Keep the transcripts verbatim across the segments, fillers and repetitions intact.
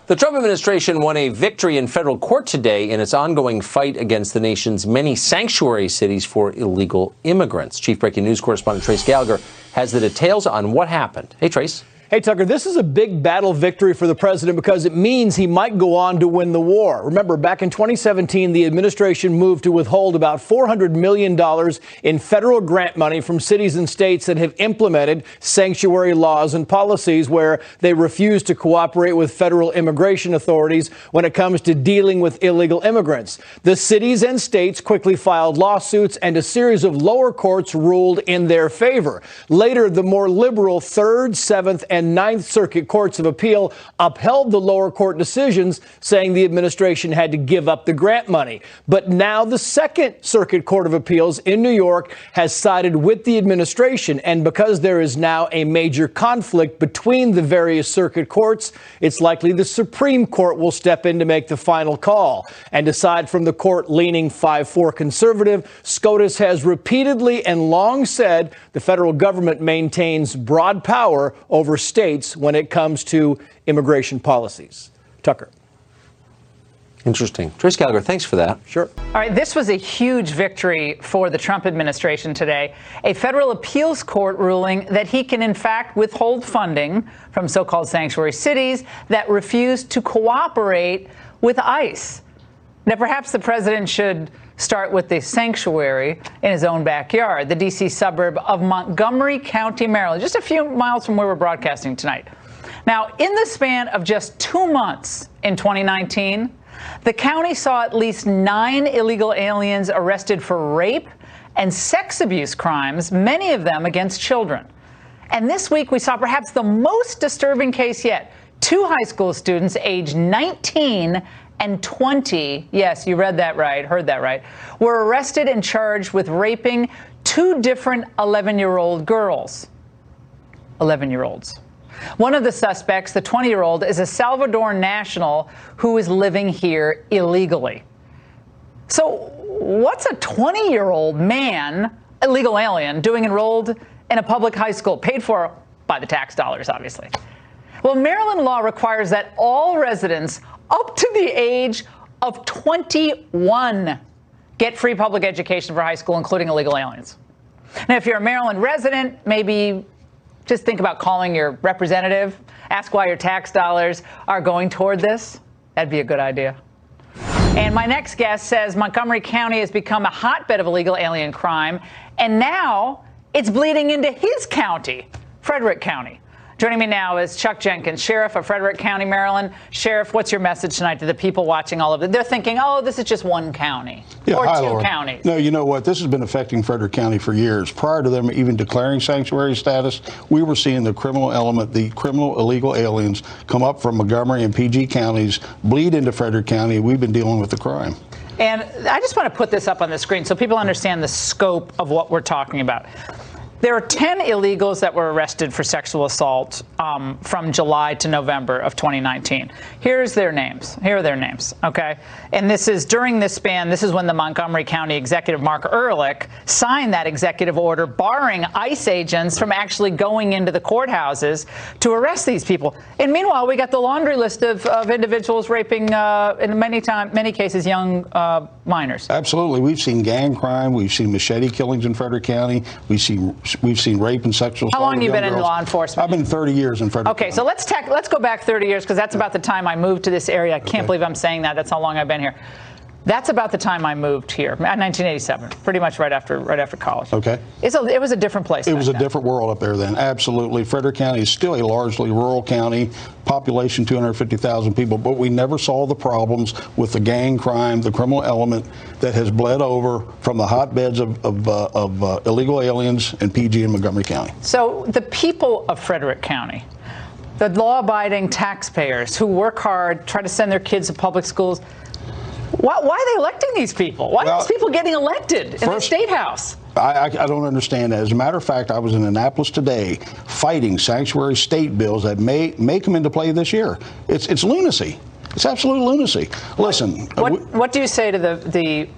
The Trump administration won a victory in federal court today in its ongoing fight against the nation's many sanctuary cities for illegal immigrants. Chief Breaking News correspondent Trace Gallagher has the details on what happened. Hey, Trace. Hey, Tucker, this is a big battle victory for the president because it means he might go on to win the war. Remember, back in twenty seventeen, the administration moved to withhold about four hundred million dollars in federal grant money from cities and states that have implemented sanctuary laws and policies where they refuse to cooperate with federal immigration authorities when it comes to dealing with illegal immigrants. The cities and states quickly filed lawsuits, and a series of lower courts ruled in their favor. Later, the more liberal Third, Seventh, and and Ninth Circuit Courts of Appeal upheld the lower court decisions, saying the administration had to give up the grant money. But now the Second Circuit Court of Appeals in New York has sided with the administration. And because there is now a major conflict between the various circuit courts, it's likely the Supreme Court will step in to make the final call. And aside from the court leaning five four conservative, SCOTUS has repeatedly and long said the federal government maintains broad power over states when it comes to immigration policies. Tucker. Interesting. Trace Gallagher, thanks for that. Sure. All right, this was a huge victory for the Trump administration today. A federal appeals court ruling that he can, in fact, withhold funding from so-called sanctuary cities that refuse to cooperate with ICE. Now, perhaps the president should start with the sanctuary in his own backyard, the D C suburb of Montgomery County, Maryland, just a few miles from where we're broadcasting tonight. Now, in the span of just two months in twenty nineteen, the county saw at least nine illegal aliens arrested for rape and sex abuse crimes, many of them against children. And this week, we saw perhaps the most disturbing case yet. Two high school students aged nineteen and twenty, yes, you read that right, heard that right, were arrested and charged with raping two different eleven-year-old girls. eleven-year-olds. One of the suspects, the twenty-year-old, is a Salvadoran national who is living here illegally. So what's a twenty-year-old man, illegal alien, doing enrolled in a public high school, paid for by the tax dollars, obviously? Well, Maryland law requires that all residents up to the age of twenty-one get free public education for high school, including illegal aliens. Now, if you're a Maryland resident, maybe just think about calling your representative, ask why your tax dollars are going toward this. That'd be a good idea. And my next guest says Montgomery County has become a hotbed of illegal alien crime, and now it's bleeding into his county, Frederick County. Joining me now is Chuck Jenkins, Sheriff of Frederick County, Maryland. Sheriff, what's your message tonight to the people watching all of it? They're thinking, oh, this is just one county yeah, or hi, two Laura. counties. No, you know what? This has been affecting Frederick County for years. Prior to them even declaring sanctuary status, we were seeing the criminal element, the criminal illegal aliens come up from Montgomery and P G counties, bleed into Frederick County. We've been dealing with the crime. And I just want to put this up on the screen so people understand the scope of what we're talking about. There are ten illegals that were arrested for sexual assault um, from July to November of twenty nineteen. Here's their names. Here are their names, okay? And this is during this span, this is when the Montgomery County Executive Mark Ehrlich signed that executive order barring ICE agents from actually going into the courthouses to arrest these people. And meanwhile, we got the laundry list of, of individuals raping, uh, in many time, many cases, young uh, minors. Absolutely. We've seen gang crime. We've seen machete killings in Frederick County. We've seen We've seen rape and sexual assault. How long have you been girls. in law enforcement? I've been thirty years in Frederick Okay, County. so let's tech, let's go back thirty years because that's about the time I moved to this area. I can't Okay. believe I'm saying that. That's how long I've been here. That's about the time I moved here, nineteen eighty-seven, pretty much right after right after college. Okay. It's a, it was a different place. It was a then. different world up there then. Absolutely. Frederick County is still a largely rural county, population two hundred fifty thousand people, but we never saw the problems with the gang crime, the criminal element that has bled over from the hotbeds of, of, uh, of uh, illegal aliens in P G and Montgomery County. So the people of Frederick County, the law-abiding taxpayers who work hard, try to send their kids to public schools, Why, why are they electing these people? Why well, are these people getting elected in first, the State House? I, I, I don't understand that. As a matter of fact, I was in Annapolis today fighting sanctuary state bills that may, may come into play this year. It's, it's lunacy. It's absolute lunacy. Listen. What, uh, we, what do you say to the, the,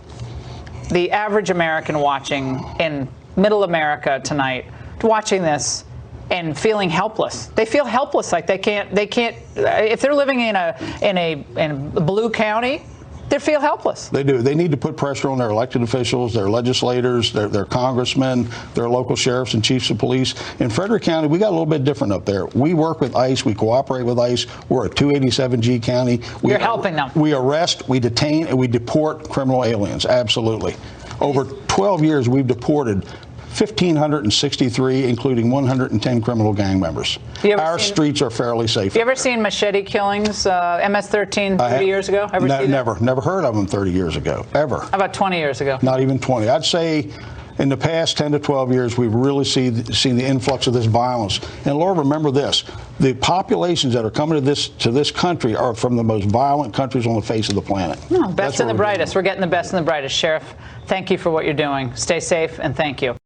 the average American watching in middle America tonight, watching this and feeling helpless. They feel helpless, like they can't, they can't, if they're living in a, in a, in a blue county, they feel helpless. They do. They need to put pressure on their elected officials, their legislators, their, their congressmen, their local sheriffs and chiefs of police. In Frederick County, we got a little bit different up there. We work with ICE. We cooperate with ICE. We're a two eighty-seven G county. We, You're helping them. We arrest, we detain, and we deport criminal aliens. Absolutely. Over twelve years, we've deported one thousand five hundred sixty-three, including one hundred ten criminal gang members. Our seen, streets are fairly safe. You ever seen machete killings, uh, M S thirteen, thirty years ago? Ever ne- see that? Never. Never heard of them thirty years ago, ever. How about twenty years ago? Not even twenty. I'd say in the past ten to twelve years, we've really see, seen the influx of this violence. And Lord, remember this, the populations that are coming to this to this country are from the most violent countries on the face of the planet. No, best That's and the what we're brightest. doing. We're getting the best and the brightest. Sheriff, thank you for what you're doing. Stay safe, and thank you.